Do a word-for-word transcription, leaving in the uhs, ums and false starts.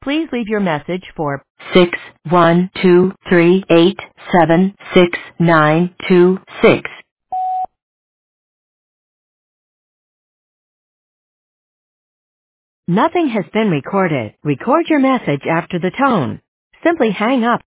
Please leave your message for six one two three eight seven six nine two six. Nothing has been recorded. Record your message after the tone. Simply hang up